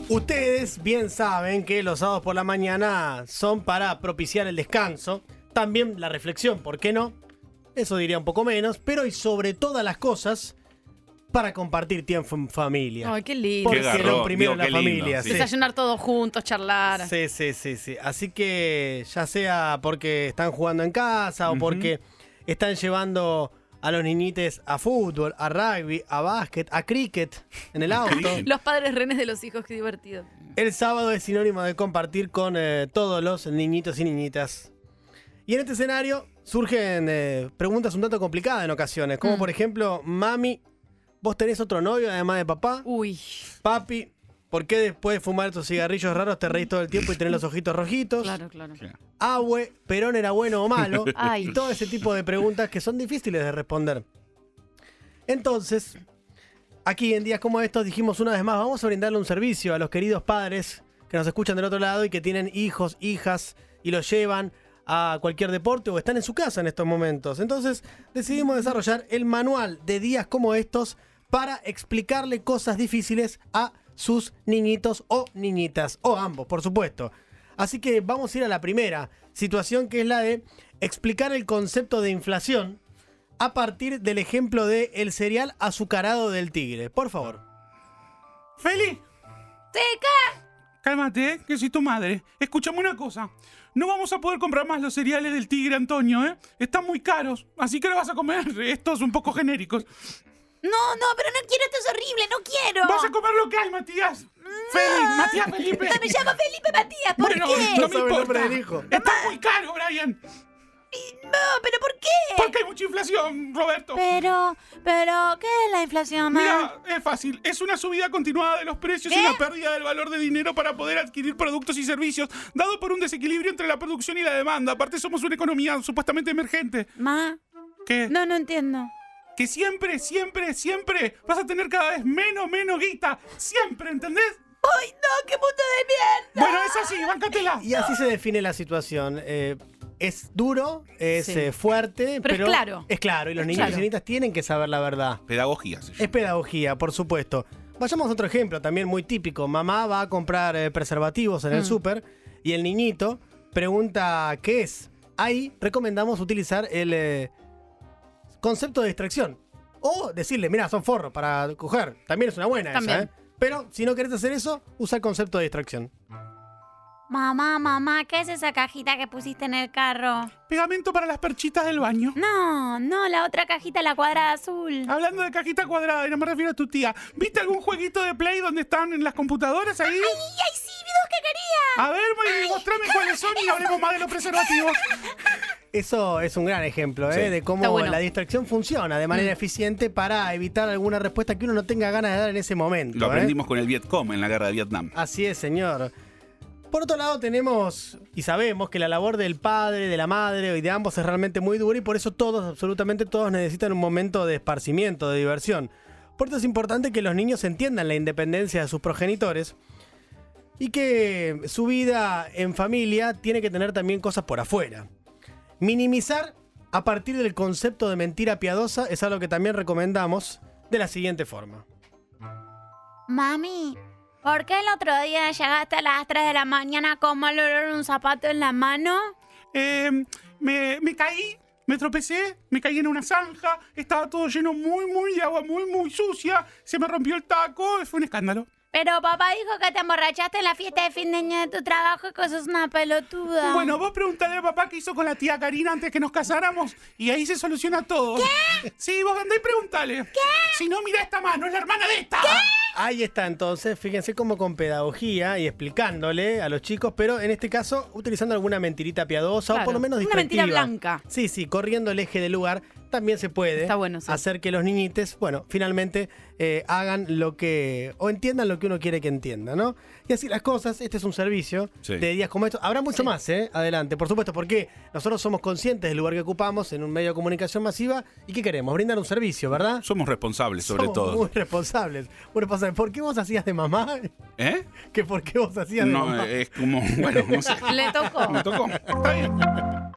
Ustedes bien saben que los sábados por la mañana son para propiciar el descanso, también la reflexión, ¿por qué no? Eso diría un poco menos, pero y sobre todas las cosas, para compartir tiempo en familia. Ay, qué lindo. Porque Qué lo primero digo, es la qué lindo, familia. sí. Desayunar todos juntos, charlar. Sí. Así que ya sea porque están jugando en casa o porque están llevando a los niñites a fútbol, a rugby, a básquet, a cricket en el auto. Los padres renes de los hijos, qué divertido. El sábado es sinónimo de compartir con todos los niñitos y niñitas. Y en este escenario surgen preguntas un tanto complicadas en ocasiones, como por ejemplo, mami, ¿vos tenés otro novio además de papá? Uy. Papi, ¿por qué después de fumar estos cigarrillos raros te reís todo el tiempo y tenés los ojitos rojitos? Claro. Abue, ¿Perón era bueno o malo? Ay. Y todo ese tipo de preguntas que son difíciles de responder. Entonces, aquí en días como estos dijimos una vez más, vamos a brindarle un servicio a los queridos padres que nos escuchan del otro lado y que tienen hijos, hijas y los llevan a cualquier deporte o están en su casa en estos momentos. Entonces decidimos desarrollar el manual de días como estos para explicarle cosas difíciles a sus niñitos o niñitas, o ambos, por supuesto. Así que vamos a ir a la primera situación, que es la de explicar el concepto de inflación a partir del ejemplo de el cereal azucarado del tigre. Por favor. ¡Feli! ¡Teca! Cálmate, que soy tu madre. Escúchame una cosa. No vamos a poder comprar más los cereales del tigre, Antonio, ¿eh? Están muy caros, así que no vas a comer estos un poco genéricos. No, pero no quiero, esto es horrible, no quiero. Vas a comer lo que hay, Matías. Matías Felipe. No me llamo Felipe Matías, ¿por Bueno, qué? no No me sabe el nombre importa. del hijo. Está muy caro, Brian. No, pero ¿por qué? Porque hay mucha inflación, Roberto. Pero, ¿qué es la inflación, ma? Mira, es fácil. Es una subida continuada de los precios y una pérdida del valor de dinero para poder adquirir productos y servicios, dado por un desequilibrio entre la producción y la demanda. Aparte, somos una economía supuestamente emergente. Ma, ¿Qué? no entiendo. Que siempre vas a tener cada vez menos guita. Siempre, ¿entendés? ¡Ay, no, qué puto de mierda! Bueno, es así, báncatela. Y así se define la situación. Es duro, es Sí. fuerte, Pero es claro. Es claro, y los niños y niñitas tienen que saber la verdad. Pedagogía se llama. Es pedagogía, por supuesto. Vayamos a otro ejemplo, también muy típico. Mamá va a comprar preservativos en el súper y el niñito pregunta qué es. Ahí recomendamos utilizar el concepto de distracción. O decirle, mira, son forros para coger. También es una buena También. esa, ¿eh? Pero si no querés hacer eso, usa el concepto de distracción. Mamá, ¿qué es esa cajita que pusiste en el carro? Pegamento para las perchitas del baño. No, la otra cajita, la cuadrada azul. Hablando de cajita cuadrada, y no me refiero a tu tía. ¿Viste algún jueguito de Play donde están en las computadoras ahí? ¡Ay, sí, vi dos que quería! A ver, mostrame cuáles son y hablemos más de los preservativos. Eso es un gran ejemplo, Sí. de Está cómo bueno. la distracción funciona de manera eficiente para evitar alguna respuesta que uno no tenga ganas de dar en ese momento. Lo aprendimos con el Vietcom en la guerra de Vietnam. Así es, señor. Por otro lado tenemos y sabemos que la labor del padre, de la madre y de ambos es realmente muy dura y por eso todos, absolutamente todos necesitan un momento de esparcimiento, de diversión. Por eso es importante que los niños entiendan la independencia de sus progenitores y que su vida en familia tiene que tener también cosas por afuera. Minimizar a partir del concepto de mentira piadosa es algo que también recomendamos de la siguiente forma. Mami, ¿por qué el otro día llegaste a las 3 de la mañana con mal olor un zapato en la mano? Me caí, me tropecé, me caí en una zanja, estaba todo lleno muy de agua, muy sucia, se me rompió el taco, fue un escándalo. Pero papá dijo que te emborrachaste en la fiesta de fin de año de tu trabajo y que sos una pelotuda. Bueno, vos preguntale a papá qué hizo con la tía Karina antes que nos casáramos y ahí se soluciona todo. ¿Qué? Sí, vos andá y preguntale. ¿Qué? Si no, mira esta mano, es la hermana de esta. Ahí está entonces, fíjense cómo con pedagogía y explicándole a los chicos, pero en este caso utilizando alguna mentirita piadosa Claro, o por lo menos una distractiva. mentira blanca. Sí, corriendo el eje del lugar también se puede Está bueno, sí. hacer que los niñites, finalmente hagan lo que, o entiendan lo que uno quiere que entiendan, ¿no? Y así las cosas, este es un servicio Sí. de días como estos. Habrá mucho más, adelante, por supuesto, porque nosotros somos conscientes del lugar que ocupamos en un medio de comunicación masiva y ¿qué queremos? Brindar un servicio, ¿verdad? Somos responsables, sobre Somos todo. muy responsables. ¿Por qué vos hacías de mamá? ¿Eh? ¿Que por qué vos hacías de No, mamá? es como, bueno, no sé. Le tocó. Me tocó. Está bien.